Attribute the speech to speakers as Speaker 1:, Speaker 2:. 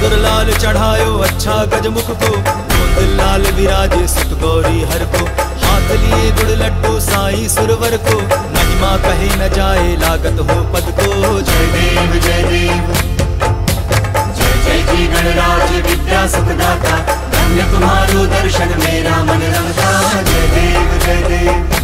Speaker 1: सिंदूर लाल चढ़ायो अच्छा गजमुख को, गोंद लाल विराजे सुत गौरी हर को। हाथ लिए गुड़ लड्डू साईं सुरवर को, महिमा कहे न जाए लागत हो पद को। जय देव जय देव जय जय जी गणराज विद्या सुखदाता, धन्य तुम्हारो दर्शन मेरा मन रमता। जय देव जय देव